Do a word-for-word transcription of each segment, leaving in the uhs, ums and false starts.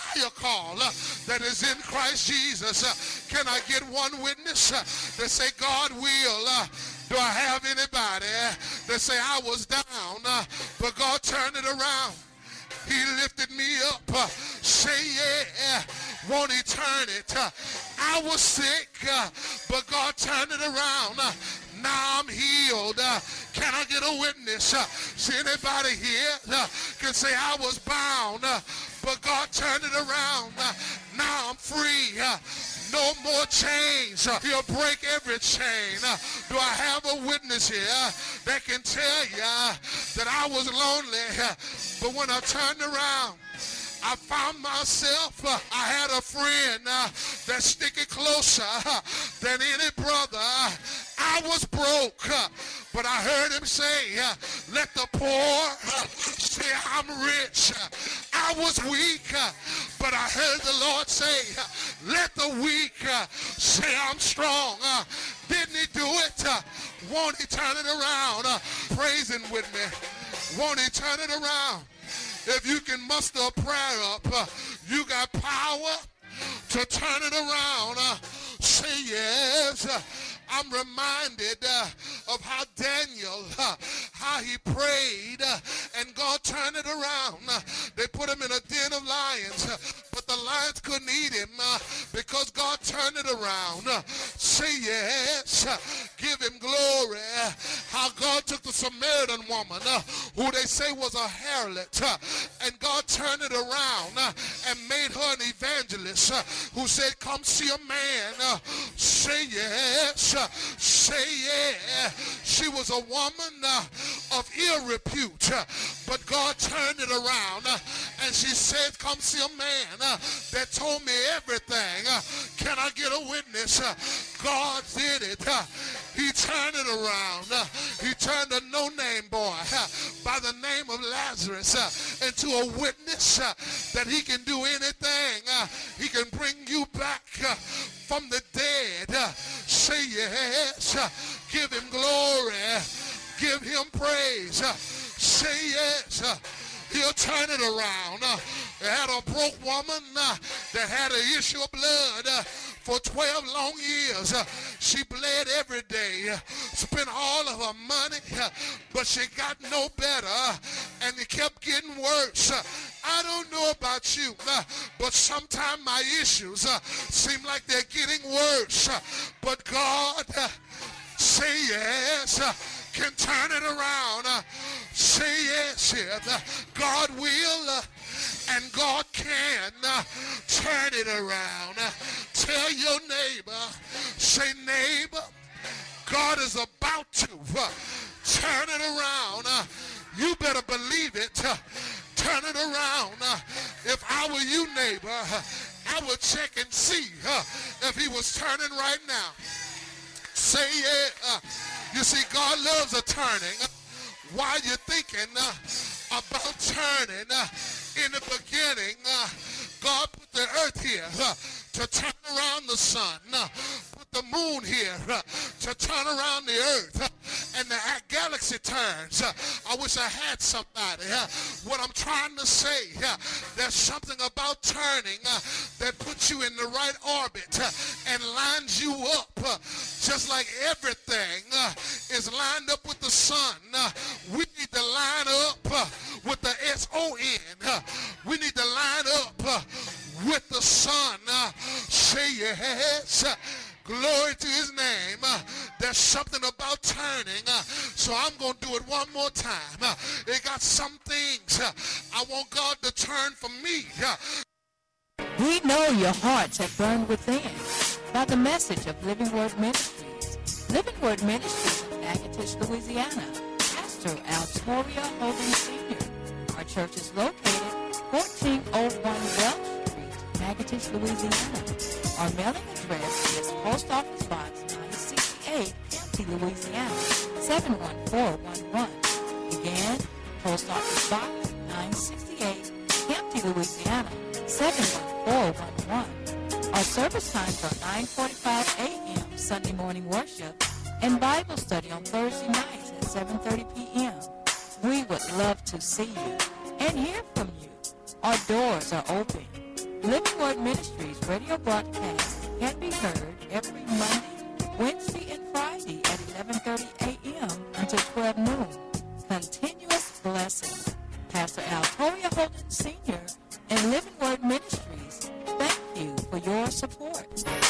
higher call uh, that is in Christ Jesus. Uh, can I get one witness uh, that say God will? Uh, do I have anybody uh, that say I was down, uh, but God turned it around? He lifted me up. Uh, say yeah. Won't he turn it? Uh, I was sick, uh, but God turned it around. Uh, now I'm healed. Uh, can I get a witness? Uh, see anybody here uh, can say I was bound, uh, but God turned it around. Uh, now I'm free. Uh, no more chains. Uh, he'll break every chain. Uh, do I have a witness here uh, that can tell you uh, that I was lonely, uh, but when I turned around, I found myself, uh, I had a friend uh, that sticking closer uh, than any brother. I was broke, uh, but I heard him say, uh, let the poor uh, say I'm rich. Uh, I was weak, uh, but I heard the Lord say, uh, let the weak uh, say I'm strong. Uh, didn't he do it? Uh, won't he turn it around? Uh, praise him with me. Won't he turn it around? If you can muster a prayer up, uh, you got power to turn it around. Uh, say yes. Uh, I'm reminded uh, of how Daniel, uh, how he prayed, uh, and God turned it around. Uh, they put him in a den of lions, uh, but the lions couldn't eat him uh, because God turned it around. Uh, say yes. Uh, give him glory. Uh, how God took the Samaritan woman, uh, who they say was a harlot, uh, and God turned it around uh, and made her an evangelist uh, who said, come see a man. Uh, say yes. Uh, say yeah. She was a woman uh, of ill repute, uh, but God turned it around uh, and she said, come see a man uh, that told me everything. Uh, can I get a witness? Uh, God did it. Uh, he turned it around. Uh, he turned a no-name boy uh, by the name of Lazarus uh, into a witness uh, that he can do anything. Uh, he can bring you back uh, from the dead. Uh, say yes. Uh, give him glory. Give him praise. Uh, say yes. Uh, he'll turn it around. Uh, they had a broke woman uh, that had an issue of blood uh, for twelve long years. Uh, she bled every day, uh, spent all of her money, uh, but she got no better, uh, and it kept getting worse. Uh, I don't know about you, uh, but sometimes my issues uh, seem like they're getting worse. Uh, but God, uh, say yes, uh, can turn it around. Uh, say yes, yeah. Uh, God will uh, and God can uh, turn it around. Uh, tell your neighbor, say neighbor, God is about to uh, turn it around. Uh, you better believe it. Uh, turn it around. Uh, if I were you, neighbor, uh, I would check and see uh, if he was turning right now. Say yeah. Uh, you see, God loves a turning. Uh, while you're thinking uh, about turning, uh, in the beginning, uh, God put the earth here uh, to turn around the sun. Uh, put the moon here uh, to turn around the earth. Uh, and the uh, galaxy turns. Uh, I wish I had somebody. Uh, what I'm trying to say, uh, there's something about turning uh, that puts you in the right orbit uh, and lines you up. Uh, just like everything uh, is lined up with the sun. Uh, we need to line up uh, with the S O N. Uh, we need to line up uh, with the sun. Uh, say yes. Uh, Glory to his name. Uh, there's something about turning. Uh, so I'm going to do it one more time. Uh, they got some things uh, I want God to turn for me. Uh, we know your hearts have burned within by the message of Living Word Ministries. Living Word Ministries in Natchitoches, Louisiana. Pastor Altoria Hogan Senior Our church is located fourteen oh one Welch Street, Natchitoches, Louisiana. Our mailing address is Post Office Box nine sixty-eight, Empty, Louisiana, seven one four one one. Again, Post Office Box nine sixty-eight, Empty, Louisiana, seven one four one one. Our service times are nine forty-five a.m. Sunday morning worship and Bible study on Thursday nights at seven thirty p.m. We would love to see you and hear from you. Our doors are open. Living Word Ministries radio broadcast can be heard every Monday, Wednesday, and Friday at eleven thirty a.m. until twelve noon. Continuous blessing. Pastor Altoria Holden Senior and Living Word Ministries, thank you for your support.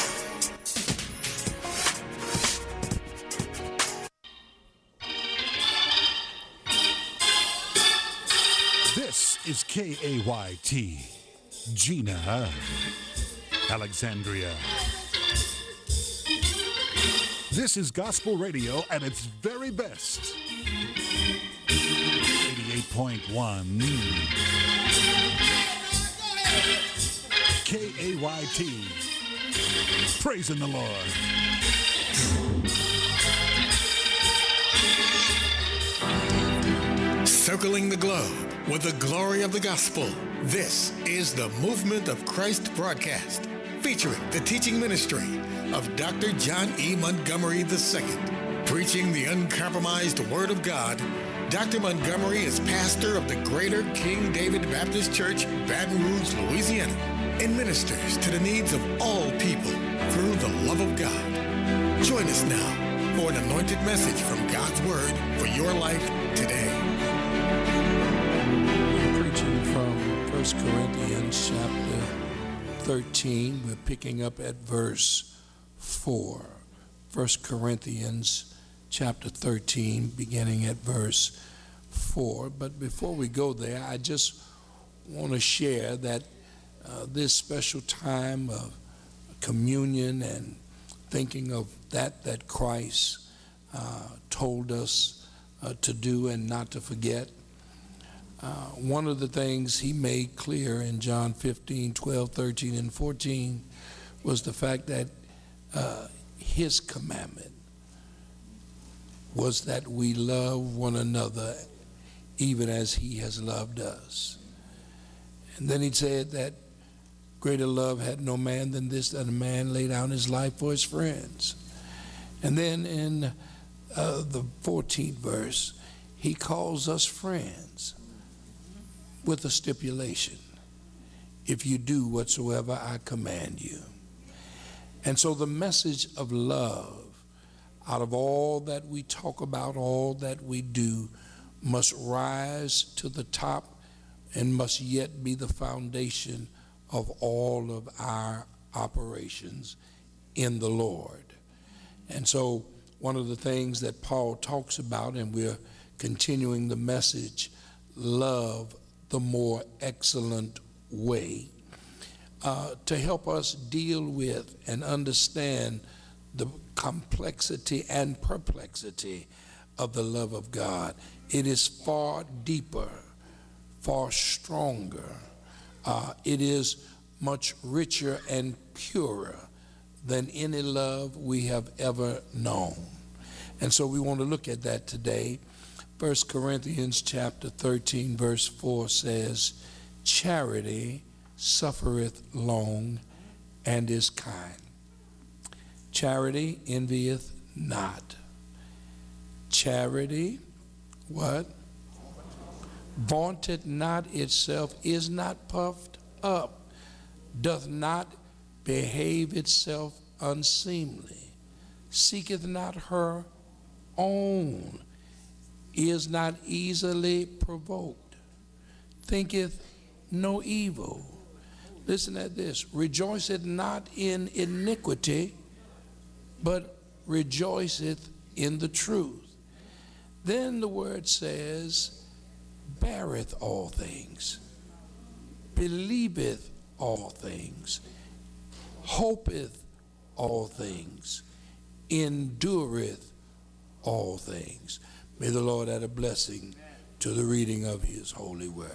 This is K A Y T, Gina, Alexandria. This is gospel radio at its very best. eighty-eight point one K A Y T, praising the Lord. Circling the globe with the glory of the gospel. This is the Movement of Christ broadcast, featuring the teaching ministry of Doctor John E. Montgomery the Second. Preaching the uncompromised Word of God, Doctor Montgomery is pastor of the Greater King David Baptist Church, Baton Rouge, Louisiana, and ministers to the needs of all people through the love of God. Join us now for an anointed message from God's Word for your life today. Preaching from First Corinthians chapter thirteen. We're picking up at verse four. First Corinthians chapter thirteen, beginning at verse four. But before we go there, I just want to share that uh, this special time of communion and thinking of that that Christ uh, told us uh, to do and not to forget. Uh, one of the things he made clear in John fifteen, twelve, thirteen, and fourteen was the fact that uh, his commandment was that we love one another even as he has loved us. And then he said that greater love had no man than this, that a man lay down his life for his friends. And then in uh, the fourteenth verse, he calls us friends with a stipulation: if you do whatsoever I command you. And so the message of love, out of all that we talk about, all that we do, must rise to the top and must yet be the foundation of all of our operations in the Lord. And so one of the things that Paul talks about, and we're continuing the message, love the more excellent way, uh, to help us deal with and understand the complexity and perplexity of the love of God. It is far deeper, far stronger. Uh, it is much richer and purer than any love we have ever known. And so we want to look at that today. First Corinthians chapter thirteen, verse four says, charity suffereth long and is kind. Charity envieth not. Charity, what? Vaunteth not itself, is not puffed up, doth not behave itself unseemly, seeketh not her own, is not easily provoked, thinketh no evil. Listen at this: rejoiceth not in iniquity, but rejoiceth in the truth. Then the word says, beareth all things, believeth all things, hopeth all things, endureth all things. May the Lord add a blessing to the reading of his holy word.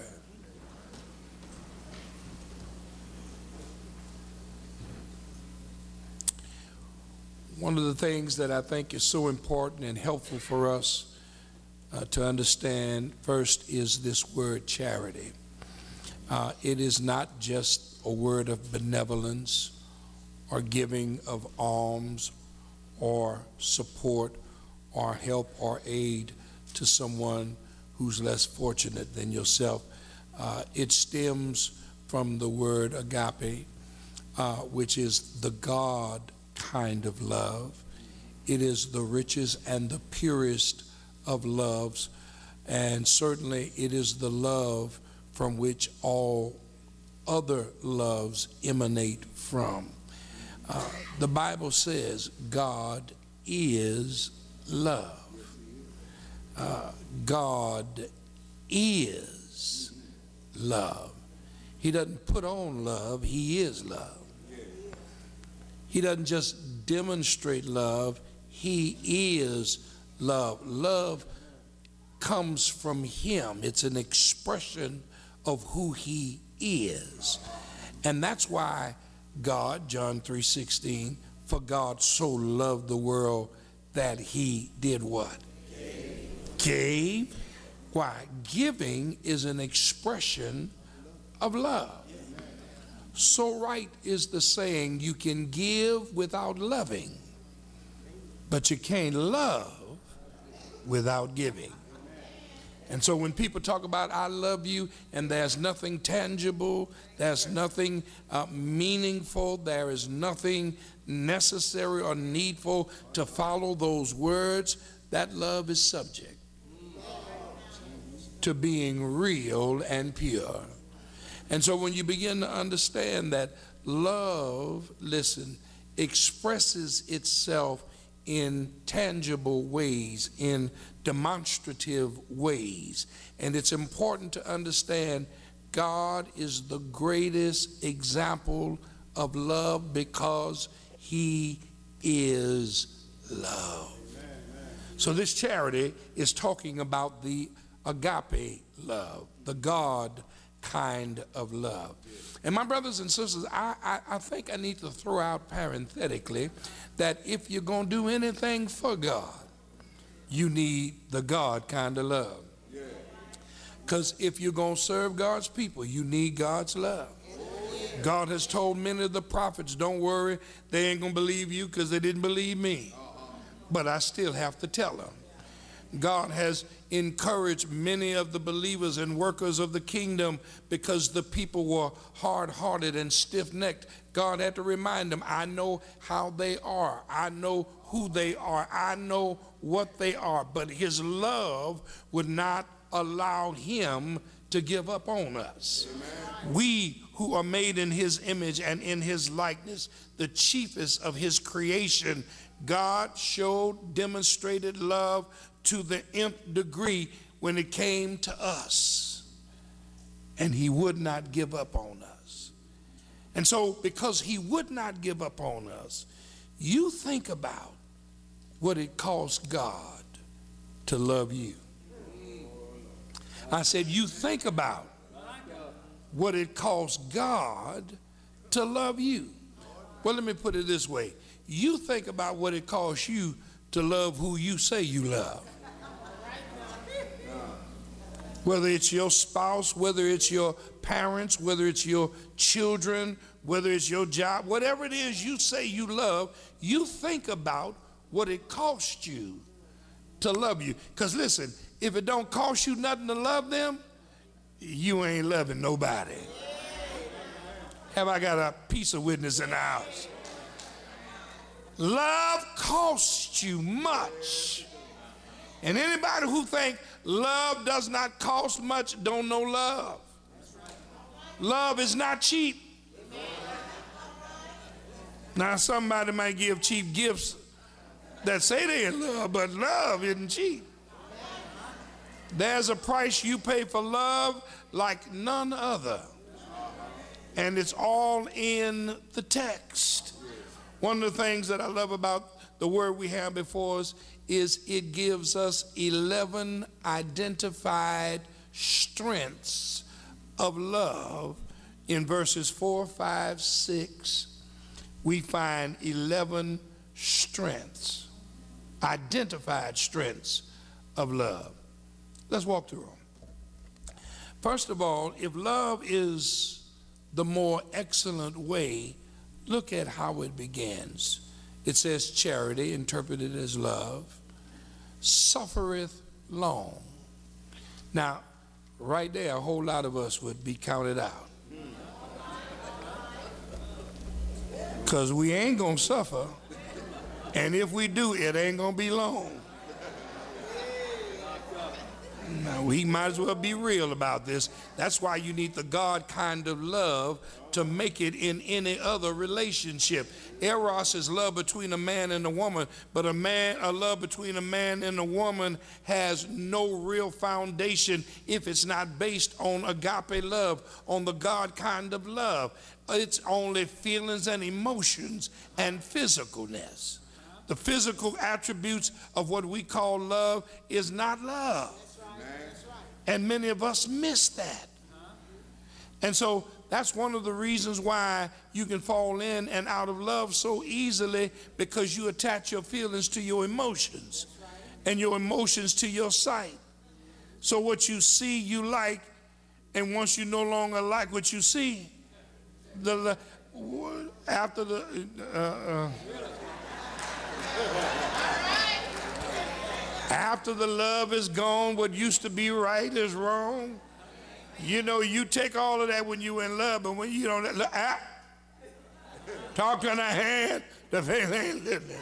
One of the things that I think is so important and helpful for us uh, to understand first is this word charity. Uh, it is not just a word of benevolence or giving of alms or support or help or aid to someone who's less fortunate than yourself. Uh, it stems from the word agape, uh, which is the God kind of love. It is the richest and the purest of loves, and certainly it is the love from which all other loves emanate from. Uh, the Bible says God is love. Uh, God is love. He doesn't put on love, he is love. He doesn't just demonstrate love, he is love. Love comes from him. It's an expression of who he is. And that's why God, John three sixteen, for God so loved the world that he did what? Gave. Gave. Why? Giving is an expression of love. So right is the saying, you can give without loving, but you can't love without giving. And so when people talk about I love you and there's nothing tangible, there's nothing uh, meaningful, there is nothing necessary or needful to follow those words, that love is subject to being real and pure. And so when you begin to understand that love, listen, expresses itself in tangible ways, in demonstrative ways. And it's important to understand God is the greatest example of love because he is love. So this charity is talking about the agape love, the God kind of love. And my brothers and sisters, I, I, I think I need to throw out parenthetically that if you're going to do anything for God, you need the God kind of love. Because if you're going to serve God's people, you need God's love. God has told many of the prophets, don't worry, they ain't going to believe you because they didn't believe me. But I still have to tell them. God has encouraged many of the believers and workers of the kingdom because the people were hard-hearted and stiff-necked. God had to remind them, I know how they are. I know who they are. I know what they are. But his love would not allow him to give up on us. Amen. We who are made in his image and in his likeness, the chiefest of his creation, God showed, demonstrated love to the nth degree when it came to us. And he would not give up on us. And so because he would not give up on us, you think about what it cost God to love you. I said, you think about what it cost God to love you. Well, let me put it this way. You think about what it costs you to love who you say you love. Whether it's your spouse, whether it's your parents, whether it's your children, whether it's your job, whatever it is you say you love, you think about what it costs you to love you. Because listen, if it don't cost you nothing to love them, you ain't loving nobody. Have I got a piece of witness in the house? Love costs you much. And anybody who think love does not cost much don't know love. Love is not cheap. Now somebody might give cheap gifts that say they in love, but love isn't cheap. There's a price you pay for love like none other. And it's all in the text. One of the things that I love about the word we have before us is it gives us eleven identified strengths of love. In verses four, five, six, we find eleven strengths, identified strengths of love. Let's walk through them. First of all, if love is the more excellent way, look at how it begins. It says charity, interpreted as love, suffereth long. Now, right there, a whole lot of us would be counted out. Because we ain't going to suffer. And if we do, it ain't going to be long. Now, we might as well be real about this. That's why you need the God kind of love to make it in any other relationship. Eros is love between a man and a woman, but a man, a love between a man and a woman has no real foundation if it's not based on agape love, on the God kind of love. It's only feelings and emotions and physicalness. The physical attributes of what we call love is not love. And many of us miss that. And so that's one of the reasons why you can fall in and out of love so easily, because you attach your feelings to your emotions and your emotions to your sight. So what you see, you like, and once you no longer like what you see, the after the uh, uh, after the love is gone, what used to be right is wrong. You know, you take all of that when you're in love, but when you don't, ah, talk to the hand, the face ain't living.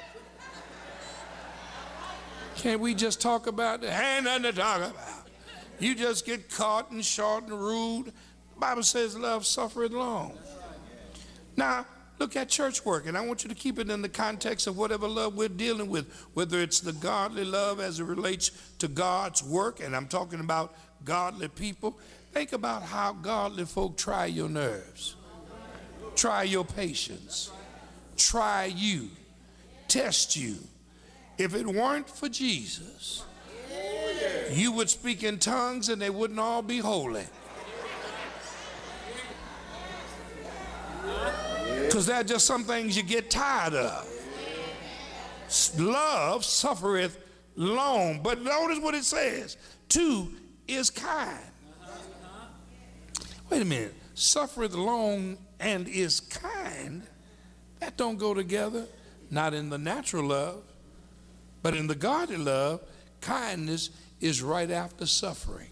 Can't we just talk about the hand? Nothing to talk about. You just get caught and short and rude. The Bible says love suffereth long. Now, look at church work, and I want you to keep it in the context of whatever love we're dealing with, whether it's the godly love as it relates to God's work, and I'm talking about godly people. Think about how godly folk try your nerves, try your patience, try you, test you. If it weren't for Jesus, you would speak in tongues and they wouldn't all be holy. Because there are just some things you get tired of. Love suffereth long. But notice what it says. Two is kind. Wait a minute. Suffereth long and is kind. That don't go together. Not in the natural love. But in the godly love, kindness is right after suffering.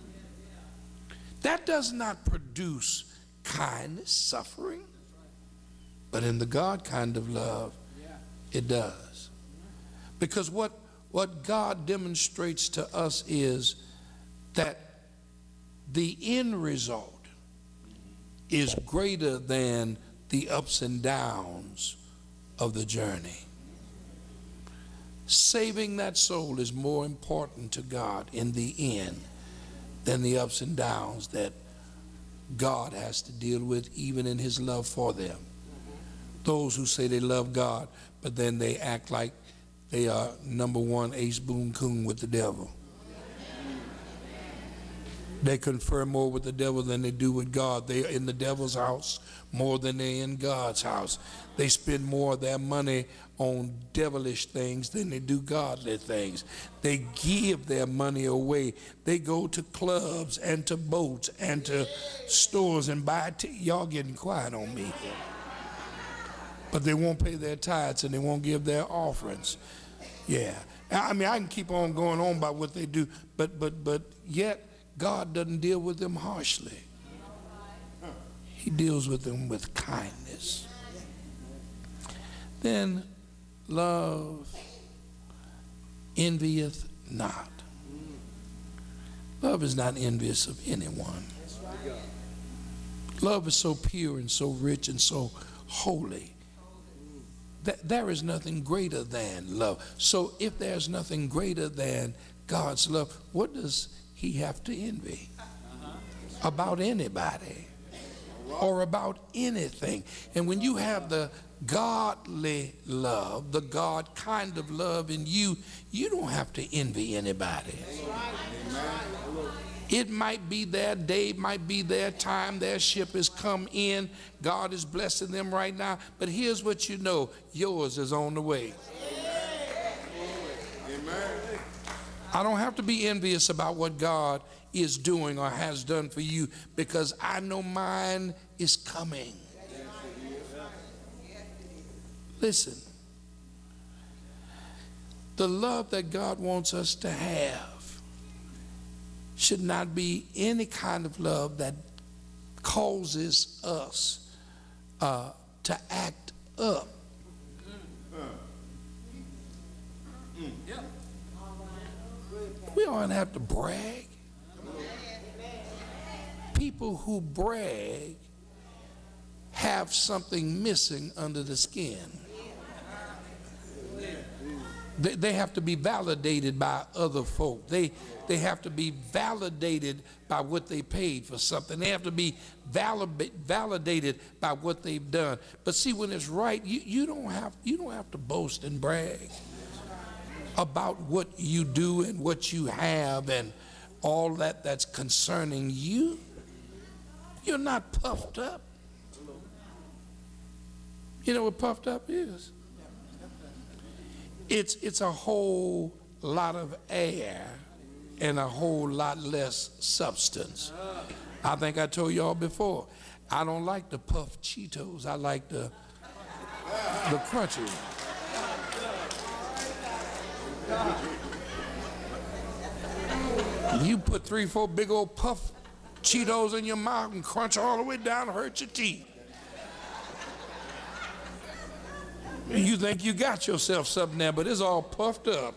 That does not produce kindness, suffering. But in the God kind of love, it does. Because what, what God demonstrates to us is that the end result is greater than the ups and downs of the journey. Saving that soul is more important to God in the end than the ups and downs that God has to deal with, even in his love for them. Those who say they love God, but then they act like they are number one ace boon coon with the devil. They confer more with the devil than they do with God. They are in the devil's house more than they're in God's house. They spend more of their money on devilish things than they do godly things. They give their money away. They go to clubs and to boats and to stores and buy t- y'all getting quiet on me. But they won't pay their tithes and they won't give their offerings. Yeah. I mean, I can keep on going on about what they do, but but but yet God doesn't deal with them harshly. He deals with them with kindness. Then love envieth not. Love is not envious of anyone. Love is so pure and so rich and so holy. That there is nothing greater than love. So if there's nothing greater than God's love, what does he have to envy about anybody or about anything? And when you have the godly love, the God kind of love in you, you don't have to envy anybody. It might be their day, might be their time, their ship has come in. God is blessing them right now. But here's what you know, yours is on the way. Amen. I don't have to be envious about what God is doing or has done for you, because I know mine is coming. Listen, the love that God wants us to have should not be any kind of love that causes us uh, to act up. We don't have to brag. People who brag have something missing under the skin. They, they have to be validated by other folk. They, they have to be validated by what they paid for something. They have to be valid, validated by what they've done. But see, when it's right, you, you, don't have, you don't have to boast and brag about what you do and what you have and all that that's concerning you. You're not puffed up. You know what puffed up is? It's, it's a whole lot of air and a whole lot less substance. I think I told y'all before, I don't like the puffed Cheetos. I like the, the crunchy. You put three, four big old puff Cheetos in your mouth and crunch all the way down and hurt your teeth. And you think you got yourself something there, but it's all puffed up.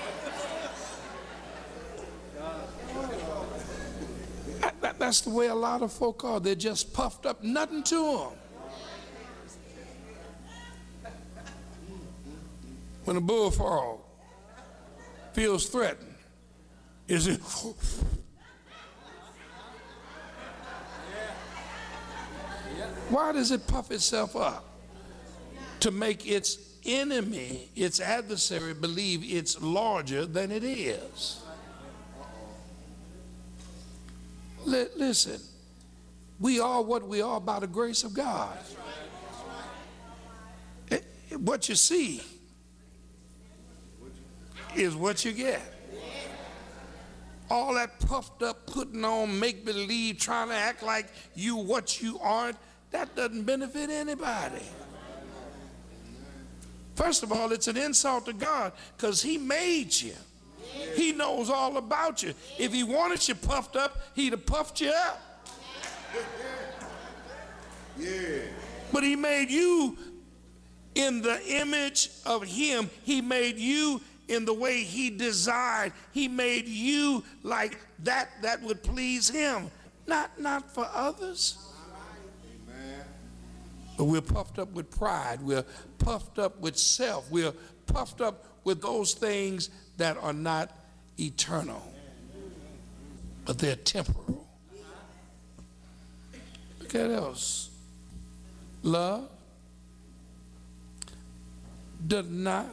That, that, that's the way a lot of folk are. They're just puffed up, nothing to them. When a bullfrog feels threatened, is it? Why does it puff itself up? To make its enemy, its adversary, believe it's larger than it is. L- listen, we are what we are by the grace of God. It, it, what you see is what you get. All that puffed up, putting on make-believe, trying to act like you what you aren't, that doesn't benefit anybody. First of all, it's an insult to God because he made you. He knows all about you. If he wanted you puffed up, he'd have puffed you up. Yeah. But he made you in the image of him. He made you in the way he desired. He made you like that that would please him, not, not for others. But we're puffed up with pride. We're puffed up with self. We're puffed up with those things that are not eternal, but they're temporal. Look at else. Love does not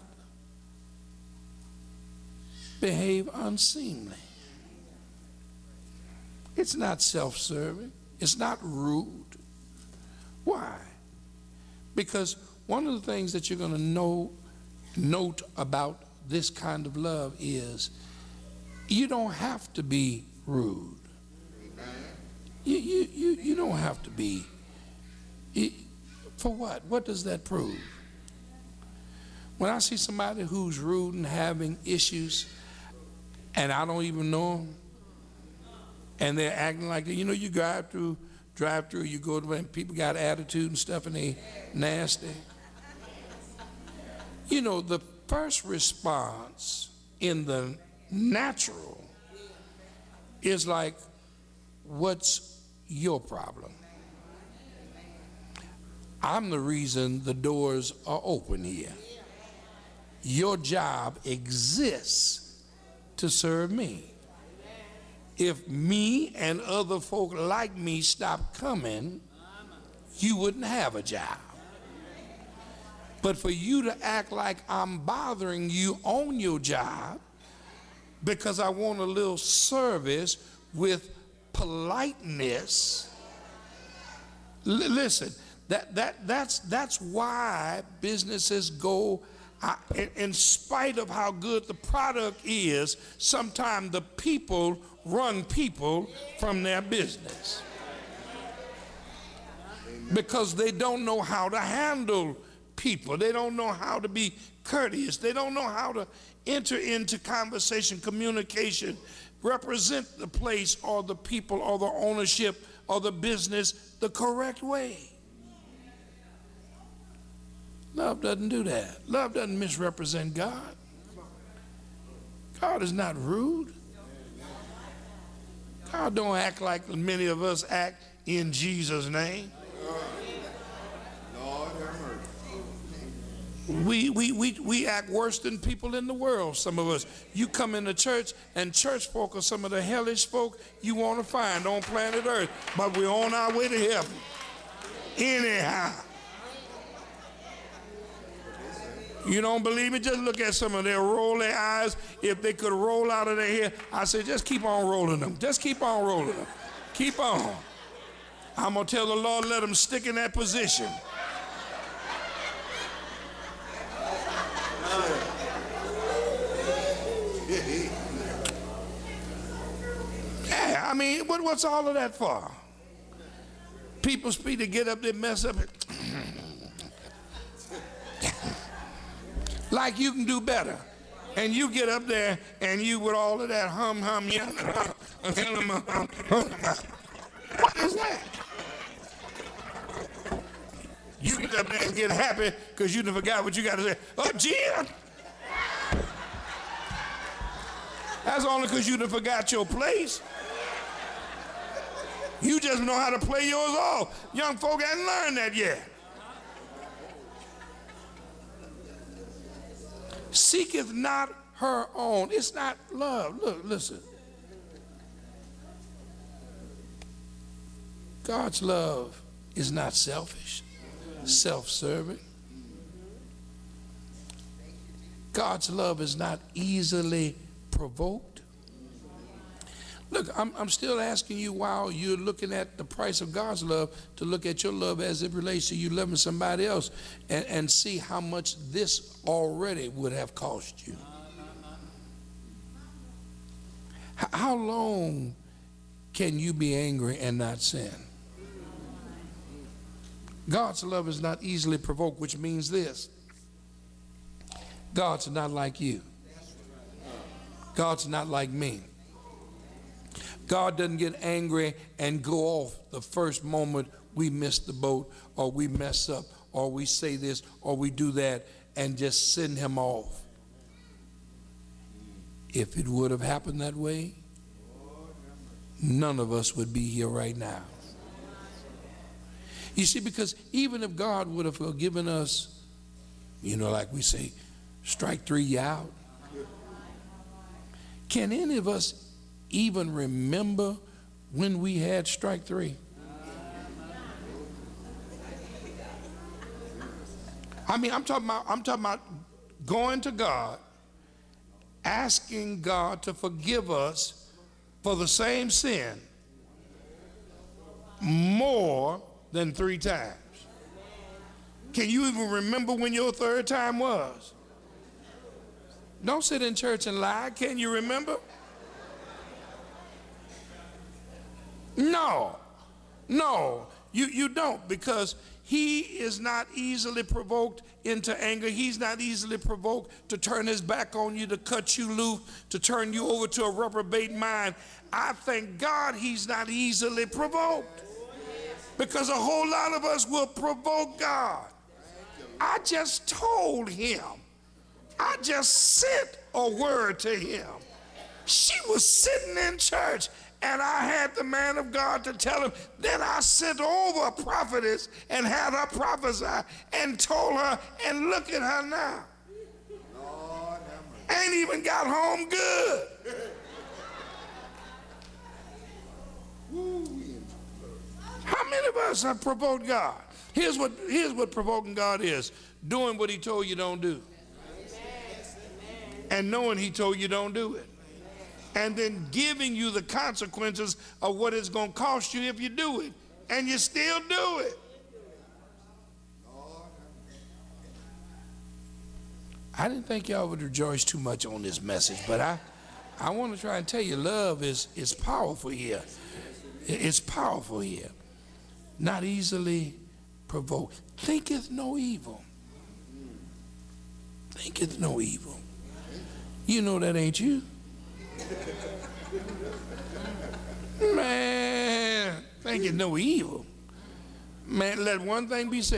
behave unseemly. It's not self-serving. It's not rude. Why? Because one of the things that you're going to know, note about this kind of love is you don't have to be rude. You, you, you, you don't have to be. You, for what? What does that prove? When I see somebody who's rude and having issues and I don't even know them and they're acting like, you know, you drive through drive through, you go to when people got attitude and stuff and they nasty. You know, the first response in the natural is like, what's your problem? I'm the reason the doors are open here. Your job exists to serve me. If me and other folk like me stopped coming, you wouldn't have a job. But for you to act like I'm bothering you on your job because I want a little service with politeness, L- listen, that, that, that's, that's why businesses go, uh, in, in spite of how good the product is, sometimes the people run people from their business because they don't know how to handle people. They don't know how to be courteous. They don't know how to enter into conversation, communication, represent the place or the people or the ownership or the business the correct way. Love doesn't do that. Love doesn't misrepresent God. God is not rude. God don't act like many of us act in Jesus' name. We, we, we, we act worse than people in the world, some of us. You come into church, and church folk are some of the hellish folk you want to find on planet Earth. But we're on our way to heaven. Anyhow. You don't believe me? Just look at some of them. Roll their eyes. If they could roll out of their hair, I say, just keep on rolling them. Just keep on rolling them. Keep on. I'm going to tell the Lord, let them stick in that position. Yeah, I mean, what, what's all of that for? People speak to get up there, mess up. Like you can do better. And you get up there and you with all of that hum hum yeah. What is that? You get up there and get happy because you done forgot what you got to say. Oh, Jim! That's only because you done forgot your place. You just know how to play yours off. Young folk haven't learned that yet. Seeketh not her own. It's not love. Look, listen. God's love is not selfish, self-serving. God's love is not easily provoked. Look, I'm, I'm still asking you while you're looking at the price of God's love to look at your love as it relates to you loving somebody else and, and see how much this already would have cost you. H- how long can you be angry and not sin? God's love is not easily provoked, which means this. God's not like you. God's not like me. God doesn't get angry and go off the first moment we miss the boat or we mess up or we say this or we do that and just send him off. If it would have happened that way, none of us would be here right now. You see, because even if God would have forgiven us, you know, like we say, strike three, you out. Can any of us even remember when we had strike three? I mean, I'm talking about, I'm talking about going to God, asking God to forgive us for the same sin more than three times. Can you even remember when your third time was? Don't sit in church and lie. Can you remember? No, no, you, you don't, because he is not easily provoked into anger. He's not easily provoked to turn his back on you, to cut you loose, to turn you over to a reprobate mind. I thank God he's not easily provoked, because a whole lot of us will provoke God. I just told him. I just sent a word to him. She was sitting in church, and I had the man of God to tell him. Then I sent over a prophetess and had her prophesy and told her, and look at her now. Lord, ain't even got home good. How many of us have provoked God? Here's what, here's what provoking God is. Doing what he told you don't do. And knowing he told you don't do it. And then giving you the consequences of what it's going to cost you if you do it. And you still do it. I didn't think y'all would rejoice too much on this message, but I, I want to try and tell you, love is, is powerful here. It's powerful here. Not easily provoked. Thinketh no evil. Thinketh no evil. You know that ain't you. Man, thinketh no evil. Man, let one thing be said.